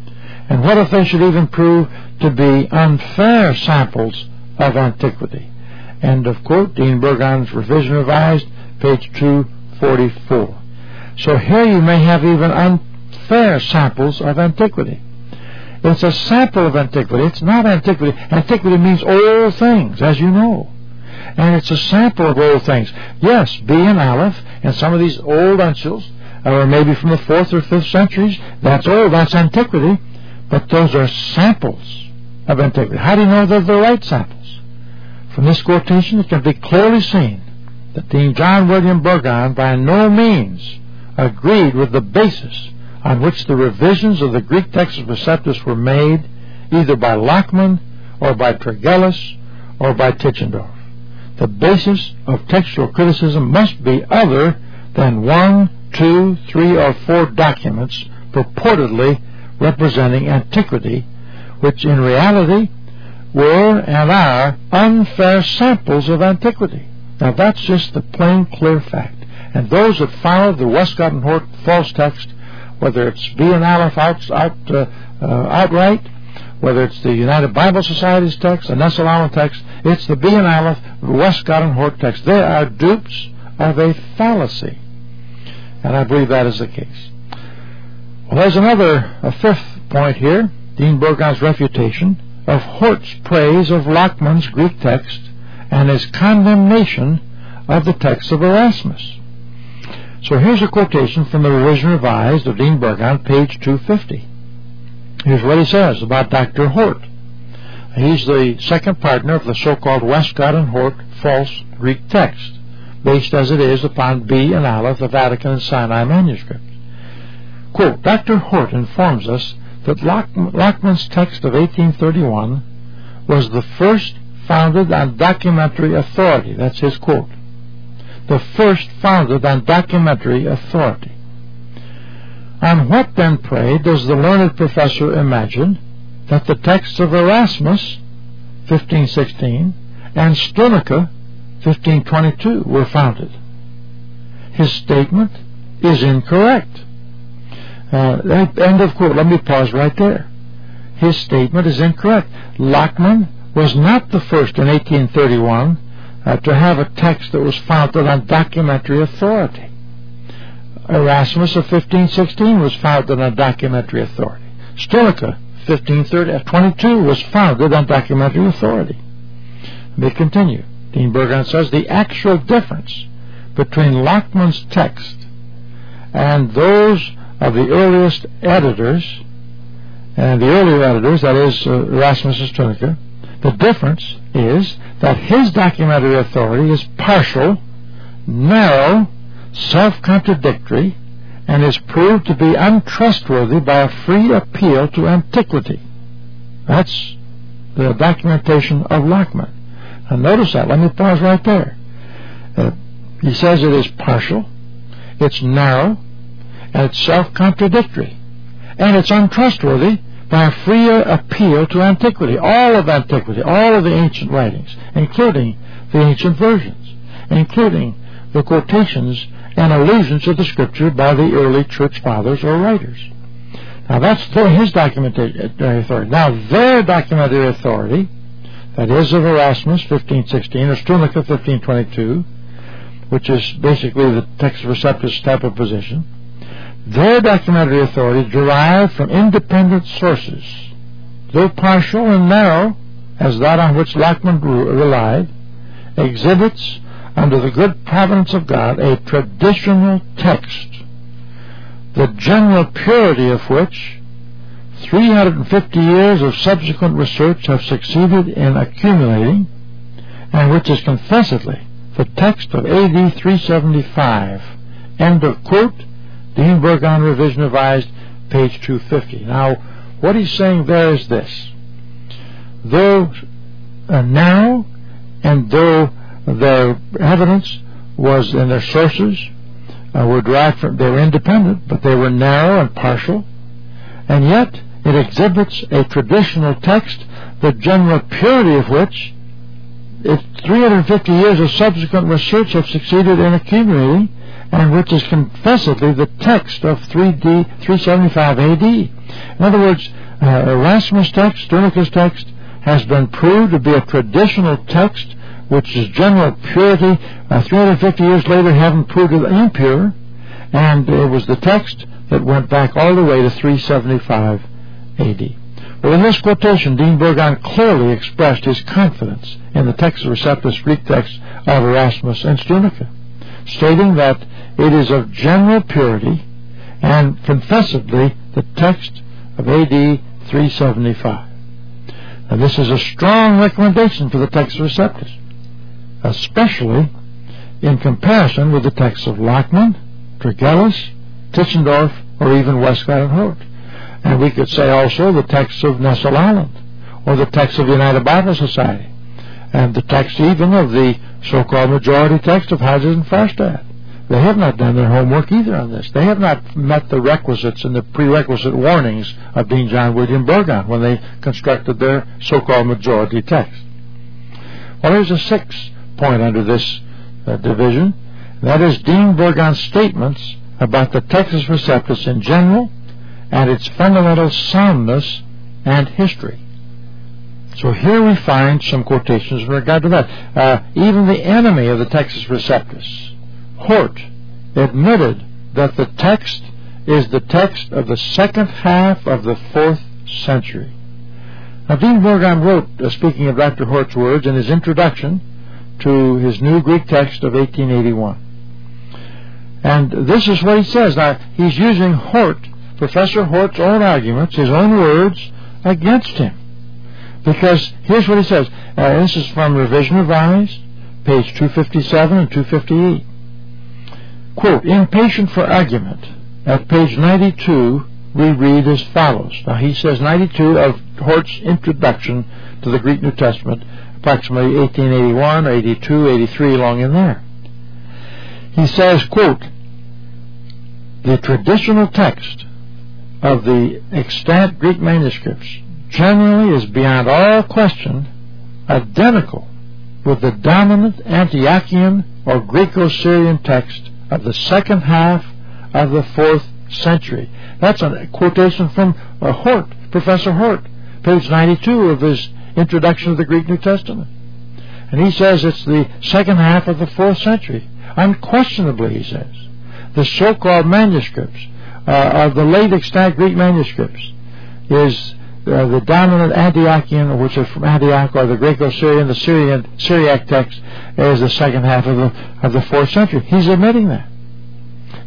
And what if they should even prove to be unfair samples of antiquity? End of quote. Dean Burgon's Revision Revised, page two forty-four. So here you may have even unfair samples of antiquity. It's a sample of antiquity. It's not antiquity. Antiquity means old things, as you know. And it's a sample of old things. Yes, B and Aleph, and some of these old uncials, or maybe from the fourth or fifth centuries, that's old, that's antiquity, but those are samples of antiquity. How do you know they're the right samples? From this quotation, it can be clearly seen that Dean John William Burgon by no means agreed with the basis on which the revisions of the Greek Textus Receptus were made, either by Lockman or by Tregelles or by Tischendorf. The basis of textual criticism must be other than one, two, three, or four documents purportedly representing antiquity, which in reality were and are unfair samples of antiquity. Now that's just the plain, clear fact. And those that follow the Westcott and Hort false text, whether it's B and Aleph out, out, uh, uh, outright, whether it's the United Bible Society's text, the Nestle Aleph text, it's the B and Aleph, Westcott and Hort text. They are dupes of a fallacy. And I believe that is the case. Well, there's another, a fifth point here, Dean Burgon's refutation of Hort's praise of Lockman's Greek text and his condemnation of the text of Erasmus. So here's a quotation from the Revision Revised of Dean Burgon, page two fifty. Here's what he says about Doctor Hort. He's the second partner of the so-called Westcott and Hort false Greek text, based as it is upon B and Aleph, the Vatican and Sinai manuscripts. Quote, Doctor Hort informs us that Lock- Lockman's text of eighteen thirty-one was the first founded on documentary authority. That's his quote. The first founded on documentary authority. On what then, pray, does the learned professor imagine that the texts of Erasmus, fifteen sixteen, and Stonica, fifteen twenty-two, were founded? His statement is incorrect. Uh, end of quote. Let me pause right there. His statement is incorrect. Lockman was not the first in eighteen thirty-one uh, to have a text that was founded on documentary authority. Erasmus of fifteen sixteen was founded on documentary authority. Stonica, fifteen twenty-two, was founded on documentary authority. Let me continue. Dean Burgon says the actual difference between Lockman's text and those of the earliest editors, and the earlier editors, that is uh, Erasmus and Stunica. The difference is that his documentary authority is partial, narrow, self-contradictory, and is proved to be untrustworthy by a free appeal to antiquity. That's the documentation of Lachmann. Now notice that. Let me pause right there. Uh, he says it is partial, it's narrow, and it's self-contradictory, and it's untrustworthy by a free appeal to antiquity, all of antiquity, all of the ancient writings, including the ancient versions, including the quotations and allusions to the Scripture by the early church fathers or writers. Now that's his documentary authority. Now their documentary authority, that is of Erasmus, fifteen sixteen, or Stunica, fifteen twenty-two, which is basically the Textus Receptus type of position, their documentary authority derived from independent sources, though partial and narrow, as that on which Lachmann relied, exhibits, under the good providence of God, a traditional text, the general purity of which three hundred fifty years of subsequent research have succeeded in accumulating, and which is confessedly the text of A D three seventy-five. End of quote. Dean Burgon, Revision Revised, page two fifty. Now, what he's saying there is this. Though uh, now, and though their evidence was, and their sources uh, were derived from, they were independent, but they were narrow and partial, and yet it exhibits a traditional text, the general purity of which if three hundred fifty years of subsequent research have succeeded in accumulating, and which is confessedly the text of three D, three seventy-five A D. In other words, uh, Erasmus' text, Stunica's text, has been proved to be a traditional text, which is general purity. Uh, three hundred fifty years later, haven't proved it impure, and it was the text that went back all the way to three seventy-five A D. Well, in this quotation, Dean Burgon clearly expressed his confidence in the Textus Receptus Greek text of Erasmus and Stunica, stating that it is of general purity and confessedly the text of A D three seventy-five. Now, this is a strong recommendation for the Textus Receptus, especially in comparison with the texts of Lachmann, Tregelles, Tischendorf, or even Westcott and Hort. And we could say also the texts of Nestle-Aland, or the text of the United Bible Society, and the text even of the so-called majority text of Hodges and Farstad. They have not done their homework either on this. They have not met the requisites and the prerequisite warnings of Dean John William Burgon when they constructed their so-called majority text. Well, there's a sixth point under this uh, division. That is Dean Burgon's statements about the Textus Receptus in general and its fundamental soundness and history. So here we find some quotations in regard to that. Uh, even the enemy of the Textus Receptus, Hort, admitted that the text is the text of the second half of the fourth century. Now, Dean Burgon wrote, uh, speaking of Doctor Hort's words, in his introduction to his new Greek text of eighteen eighty-one. And this is what he says. Now, he's using Hort, Professor Hort's own arguments, his own words, against him. Because here's what he says. Uh, this is from Revision Revised, page two fifty-seven and two fifty-eight. Quote, impatient for argument. At page ninety-two, we read as follows. Now, he says ninety-two of Hort's introduction to the Greek New Testament, approximately eighteen eighty-one, eighty-two, eighty-three, along in there. He says, quote, the traditional text of the extant Greek manuscripts generally is beyond all question identical with the dominant Antiochian or Greco-Syrian text of the second half of the fourth century. That's a quotation from uh, Hort, Professor Hort, page ninety-two of his introduction to the Greek New Testament. And he says it's the second half of the fourth century. Unquestionably, he says, the so-called manuscripts uh, of the late extant Greek manuscripts is uh, the dominant Antiochian, which is from Antioch, or the Greco-Syrian, the Syrian Syriac text is the second half of the of the fourth century. He's admitting that,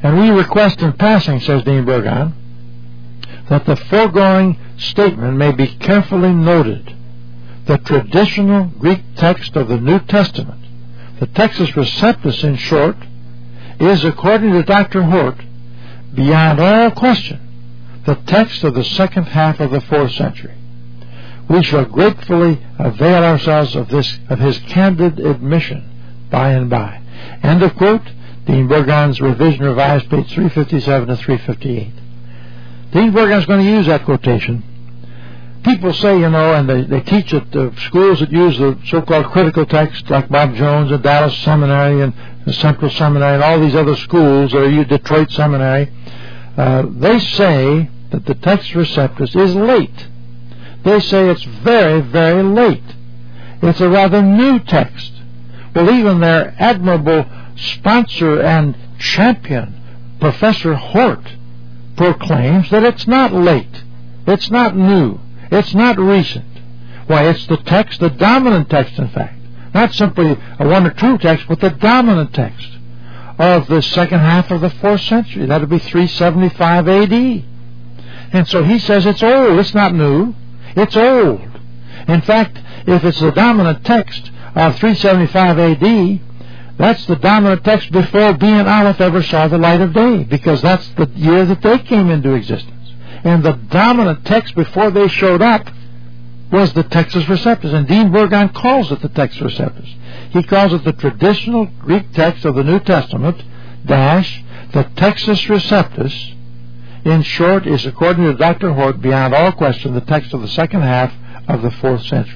And we request in passing, says Dean Burgon, that the foregoing statement may be carefully noted. The traditional Greek text of the New Testament, the Textus Receptus in short, is, according to Doctor Hort, beyond all question, the text of the second half of the fourth century. We shall gratefully avail ourselves of this, of his candid admission by and by. End of quote. Dean Burgon's Revision Revised, page three fifty-seven to three fifty-eight. Dean Burgon's going to use that quotation. People say, you know, and they, they teach at the schools that use the so-called critical text, like Bob Jones at Dallas Seminary and the Central Seminary and all these other schools, or you Detroit Seminary, uh, they say that the Textus Receptus is late. They say it's very, very late. It's a rather new text. Well, even their admirable sponsor and champion, Professor Hort, proclaims that it's not late. It's not new. It's not recent. Why, it's the text, the dominant text, in fact. Not simply a one or two text, but the dominant text of the second half of the fourth century. That would be three seventy-five A D. And so he says it's old. It's not new. It's old. In fact, if it's the dominant text of three seventy-five A D, that's the dominant text before B and Aleph ever saw the light of day, because that's the year that they came into existence. And the dominant text before they showed up was the Textus Receptus, and Dean Burgon calls it the Textus Receptus. He calls it the traditional Greek text of the New Testament, dash, the Textus Receptus. In short, is, according to Doctor Hort, beyond all question, the text of the second half of the fourth century.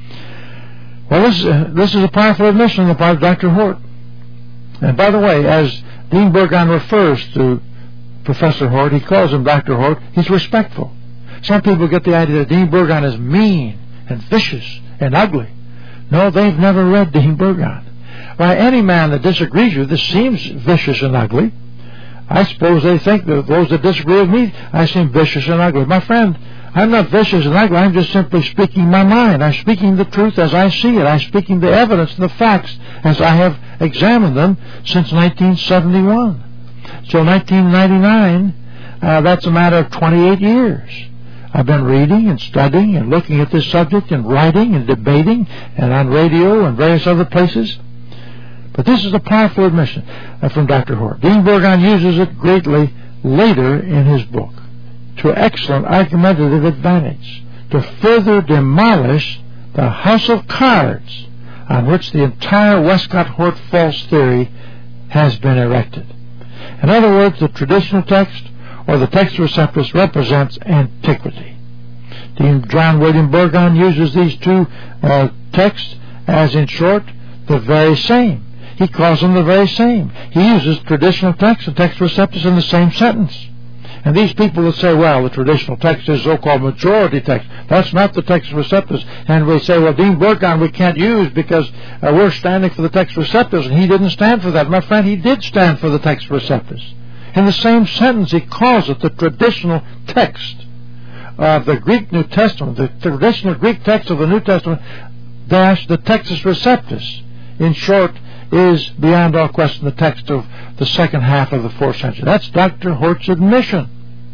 Well, this, uh, this is a powerful admission on the part of Doctor Hort. And by the way, as Dean Burgon refers to Professor Hort, he calls him Doctor Hort, he's respectful. Some people get the idea that Dean Burgon is mean and vicious and ugly. No, they've never read Dean Burgon. Why, any man that disagrees with this seems vicious and ugly. I suppose they think that those that disagree with me, I seem vicious and ugly. My friend, I'm not vicious and ugly. I'm just simply speaking my mind. I'm speaking the truth as I see it. I'm speaking the evidence and the facts as I have examined them since nineteen seventy-one. So nineteen ninety-nine, uh, that's a matter of twenty-eight years. I've been reading and studying and looking at this subject and writing and debating and on radio and various other places. But this is a powerful admission uh, from Doctor Hort. Dean Burgon uses it greatly later in his book to excellent argumentative advantage to further demolish the house of cards on which the entire Westcott-Hort false theory has been erected. In other words, the traditional text, or the Textus Receptus, represents antiquity. Dean John William Burgon uses these two uh, texts as, in short, the very same. He calls them the very same. He uses traditional text and Textus Receptus in the same sentence. And these people that say, well, the traditional text is so-called majority text, that's not the Textus Receptus. And we say, well, Dean Burgon we can't use because uh, we're standing for the Textus Receptus, and he didn't stand for that. My friend, he did stand for the Textus Receptus. In the same sentence, he calls it the traditional text of the Greek New Testament, the traditional Greek text of the New Testament, dash, the Textus Receptus. In short, is beyond all question the text of the second half of the fourth century. That's Doctor Hort's admission.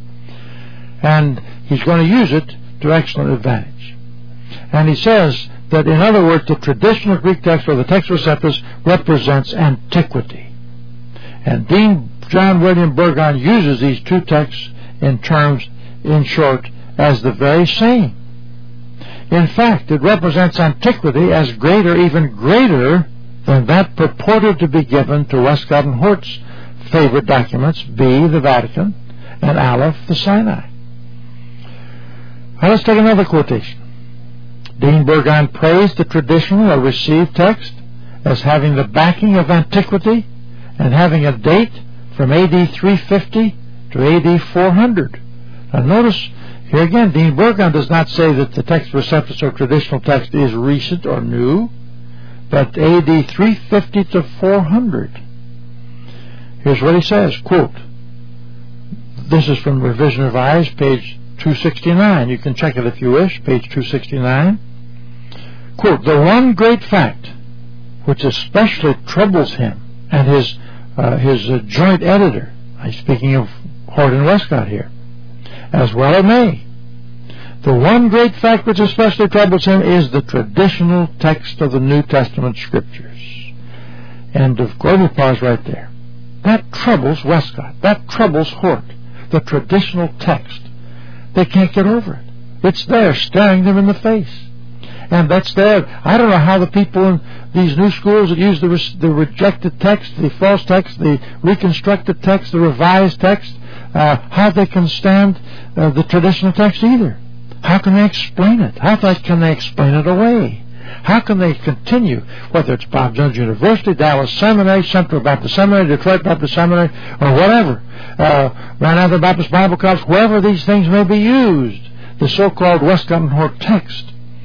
And he's going to use it to excellent advantage. And he says that, in other words, the traditional Greek text, or the Textus Receptus, represents antiquity. And Dean John William Burgon uses these two texts in terms, in short, as the very same. In fact, it represents antiquity as greater, even greater, than that purported to be given to Westcott and Hort's favorite documents, B, the Vatican, and Aleph, the Sinai. Now let's take another quotation. Dean Burgon praised the traditional or received text as having the backing of antiquity and having a date from A D three fifty to A D four hundred. Now notice, here again, Dean Burgon does not say that the Textus Receptus or traditional text is recent or new, but A D three fifty to four hundred. Here's what he says, quote, this is from Revision Revised, page two sixty-nine. You can check it if you wish, page two sixty-nine. Quote, the one great fact which especially troubles him and his uh, his uh, joint editor I'm speaking of Hort and Westcott here. As well it may. The one great fact which especially troubles him is the traditional text of the New Testament Scriptures. And of course, we pause right there. That troubles Westcott. That troubles Hort. The traditional text. They can't get over it. It's there, staring them in the face. And that's there. I don't know how the people in these new schools that use the, re- the rejected text, the false text, the reconstructed text, the revised text, uh, how they can stand uh, the traditional text either. How can they explain it? How can they explain it away? How can they continue, whether it's Bob Jones University, Dallas Seminary, Central Baptist Seminary, Detroit Baptist Seminary, or whatever, uh, Maranatha Baptist Bible College, wherever these things may be used, the so-called Westcott and Hort text,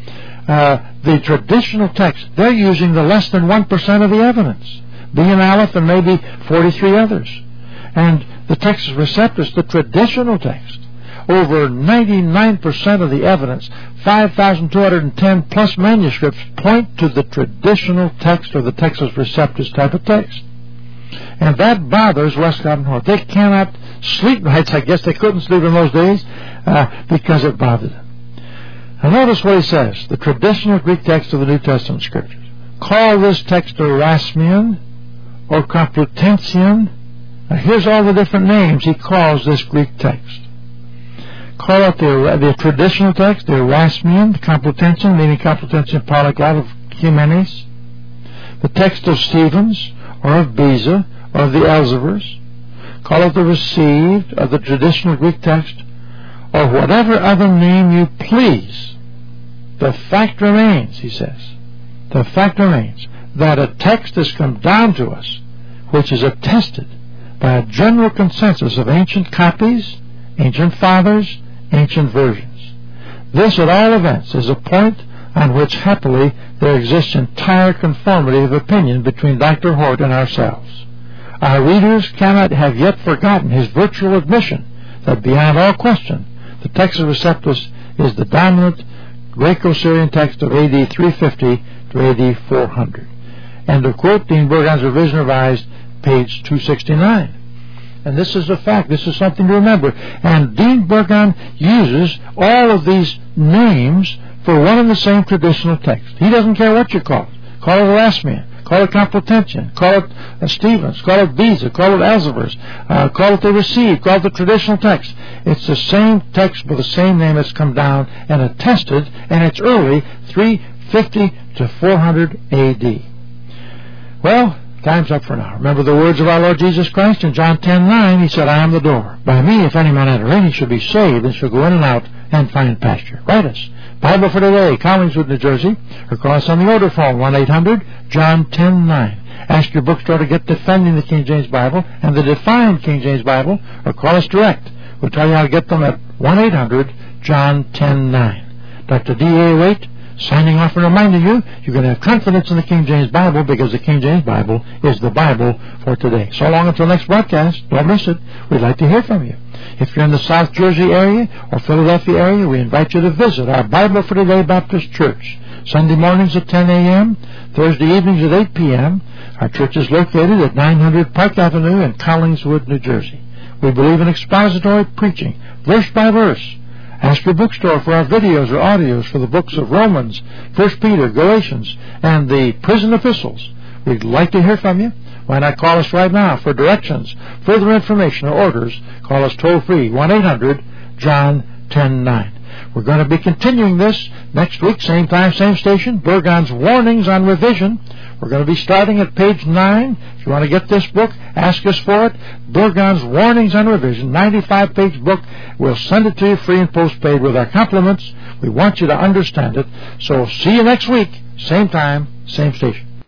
uh, the traditional text, they're using the less than one percent of the evidence, B and Aleph and maybe forty-three others. And the Textus Receptus, the traditional text, over ninety-nine percent of the evidence, five thousand two hundred ten plus manuscripts, point to the traditional text or the Textus Receptus type of text. And that bothers Westcott and Hort. They cannot sleep nights. I guess they couldn't sleep in those days uh, because it bothered them. Now notice what he says, the traditional Greek text of the New Testament Scriptures. Call this text Erasmian or Complutensian. Now here's all the different names he calls this Greek text. Call it the, the traditional text, the Erasmian, the Complutensian, meaning Complutensian polyglot of Jimenez, the text of Stevens, or of Beza, or of the Elzevers. Call it the received, or the traditional Greek text, or whatever other name you please. The fact remains, he says, the fact remains that a text has come down to us which is attested by a general consensus of ancient copies, ancient fathers, ancient versions. This, at all events, is a point on which, happily, there exists entire conformity of opinion between Doctor Hort and ourselves. Our readers cannot have yet forgotten his virtual admission that, beyond all question, the Textus Receptus is the dominant Greco-Syrian text of A D three fifty to A D four hundred. End of quote, Dean Burgon's Revision Revised, page two sixty-nine. And this is a fact. This is something to remember. And Dean Burgon uses all of these names for one and the same traditional text. He doesn't care what you call it. Call it Erasmian. Call it Complutensian. Call it uh, Stevens. Call it Beza. Call it Elzevers. Uh, call it the Received. Call it the traditional text. It's the same text with the same name that's come down and attested, and it's early, three fifty to four hundred A D. Well, time's up for now. Remember the words of our Lord Jesus Christ in John ten nine. He said, I am the door. By me, if any man enter in, he shall be saved and shall go in and out and find pasture. Write us. Bible for Today, Collingswood, New Jersey, or call us on the order phone, one eight hundred John ten nine. Ask your bookstore to get Defending the King James Bible and the Defined King James Bible, or call us direct. We'll tell you how to get them at one eight hundred John ten nine. Doctor D A. Waite, signing off and reminding you, you can have confidence in the King James Bible because the King James Bible is the Bible for today. So long until next broadcast. Don't miss it. We'd like to hear from you. If you're in the South Jersey area or Philadelphia area, we invite you to visit our Bible for Today Baptist Church. Sunday mornings at ten a.m., Thursday evenings at eight p.m. Our church is located at nine hundred Park Avenue in Collingswood, New Jersey. We believe in expository preaching, verse by verse. Ask your bookstore for our videos or audios for the books of Romans, First Peter, Galatians, and the prison epistles. We'd like to hear from you. Why not call us right now for directions, further information, or orders? Call us toll-free, one eight hundred John ten nine. We're going to be continuing this next week, same time, same station, Burgon's Warnings on Revision. We're going to be starting at page nine. If you want to get this book, ask us for it. Burgon's Warnings on Revision, ninety-five page book. We'll send it to you free and postpaid with our compliments. We want you to understand it. So see you next week, same time, same station.